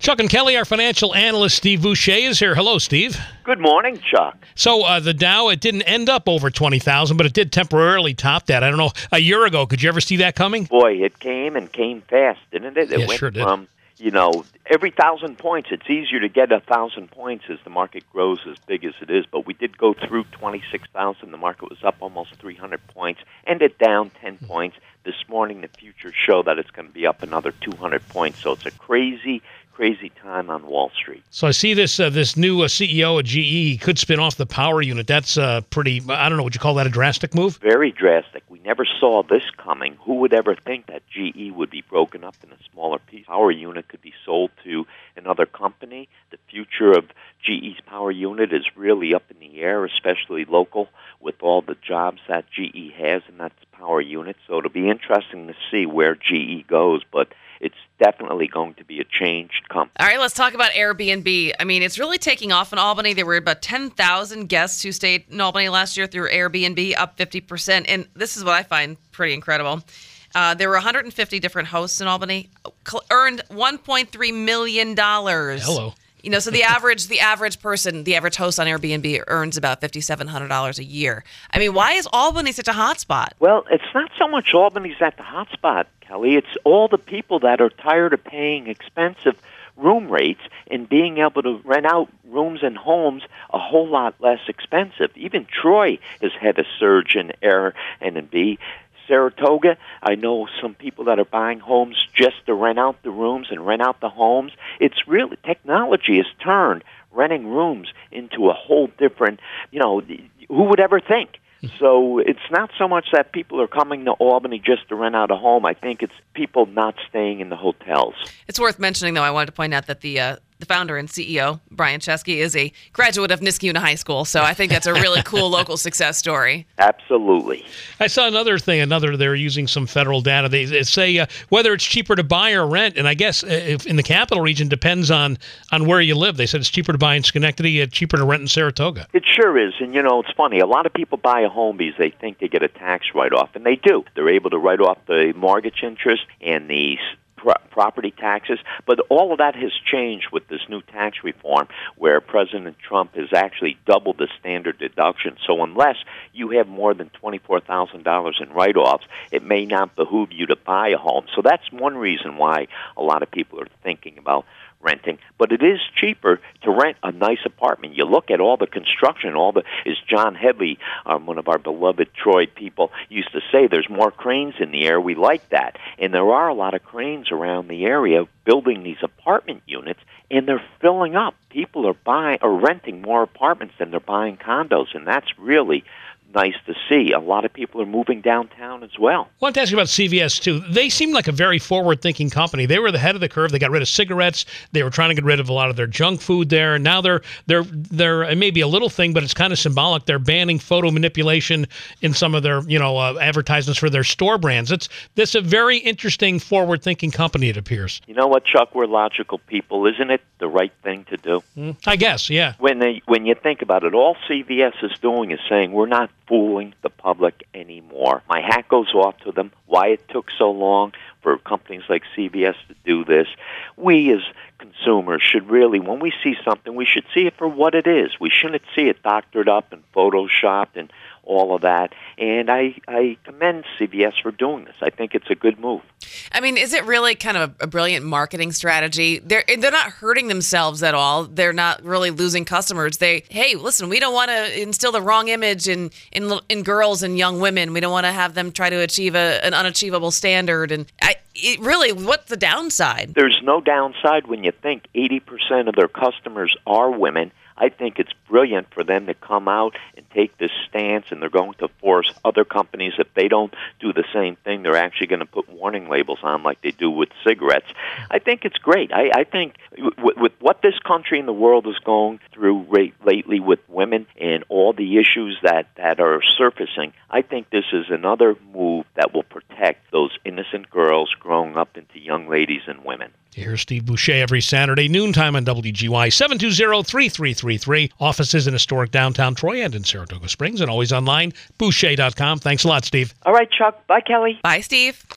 Chuck and Kelly, our financial analyst, Steve Boucher, is here. Hello, Steve. Good morning, Chuck. So the Dow, it didn't end up over 20,000, but it did temporarily top that. I don't know, a year ago, could you ever see that coming? Boy, it came fast, didn't it? It went sure did. From, every 1,000 points. It's easier to get 1,000 points as the market grows as big as it is, but we did go through 26,000. The market was up almost 300 points, ended down 10 points. This morning, the futures show that it's going to be up another 200 points, so it's a crazy time on Wall Street. So I see this new CEO of GE could spin off the power unit. That's pretty, I don't know, would you call that a drastic move? Very drastic. We never saw this coming. Who would ever think that GE would be broken up in a smaller piece? Power unit could be sold to another company. The future of GE's power unit is really up in the air, especially local, with all the jobs that GE has in that power unit. So it'll be interesting to see where GE goes, but it's definitely going to be a changed company. All right, let's talk about Airbnb. I mean, it's really taking off in Albany. There were about 10,000 guests who stayed in Albany last year through Airbnb, up 50%. And this is what I find pretty incredible. There were 150 different hosts in Albany, earned $1.3 million. Hello. So the average person, the average host on Airbnb earns about $5,700 a year. I mean, why is Albany such a hot spot? Well, it's not so much Albany's at the hot spot, Kelly. It's all the people that are tired of paying expensive room rates and being able to rent out rooms and homes a whole lot less expensive. Even Troy has had a surge in Airbnb. Saratoga, I know some people that are buying homes just to rent out the rooms and rent out the homes. It's really, technology has turned renting rooms into a whole different, who would ever think? So it's not so much that people are coming to Albany just to rent out a home. I think it's people not staying in the hotels. It's worth mentioning, though, I wanted to point out that the founder and CEO, Brian Chesky, is a graduate of Niskayuna High School. So I think that's a really cool local success story. Absolutely. I saw another they're using some federal data. They say whether it's cheaper to buy or rent, and I guess if in the capital region depends on where you live. They said it's cheaper to buy in Schenectady, cheaper to rent in Saratoga. It sure is. And, it's funny. A lot of people buy a home because they think they get a tax write-off, and they do. They're able to write off the mortgage interest and the property taxes, but all of that has changed with this new tax reform where President Trump has actually doubled the standard deduction. So unless you have more than $24,000 in write-offs, it may not behoove you to buy a home. So that's one reason why a lot of people are thinking about renting, but it is cheaper to rent a nice apartment. You look at all the construction, as John Headley, one of our beloved Troy people, used to say, there's more cranes in the air. We like that. And there are a lot of cranes around the area building these apartment units, and they're filling up. People are renting more apartments than they're buying condos, and that's really nice to see. A lot of people are moving downtown as well. I wanted to ask you about CVS, too. They seem like a very forward-thinking company. They were the head of the curve. They got rid of cigarettes. They were trying to get rid of a lot of their junk food there. And now they're it may be a little thing, but it's kind of symbolic. They're banning photo manipulation in some of their, advertisements for their store brands. It's a very interesting, forward-thinking company, it appears. You know what, Chuck? We're logical people. Isn't it the right thing to do? I guess, yeah. When you think about it, all CVS is doing is saying we're not fooling the public anymore. My hat goes off to them. Why it took so long for companies like CVS to do this. We as consumers should really, when we see something, we should see it for what it is. We shouldn't see it doctored up and photoshopped and all of that. And I commend CVS for doing this. I think it's a good move. I mean, is it really kind of a brilliant marketing strategy? They're not hurting themselves at all. They're not really losing customers. Hey, listen, we don't want to instill the wrong image in girls and young women. We don't want to have them try to achieve an unachievable standard. And what's the downside? There's no downside when you think 80% of their customers are women. I think it's brilliant for them to come out and take this stance, and they're going to force other companies, if they don't do the same thing, they're actually going to put warning labels on like they do with cigarettes. I think it's great. I think with what this country and the world is going through lately with women and all the issues that are surfacing, I think this is another move that will protect those innocent girls growing up into young ladies and women. Here's Steve Boucher every Saturday, noontime on WGY, 720-3333. Offices in historic downtown Troy and in Saratoga Springs, and always online, Boucher.com. Thanks a lot, Steve. All right, Chuck. Bye, Kelly. Bye, Steve.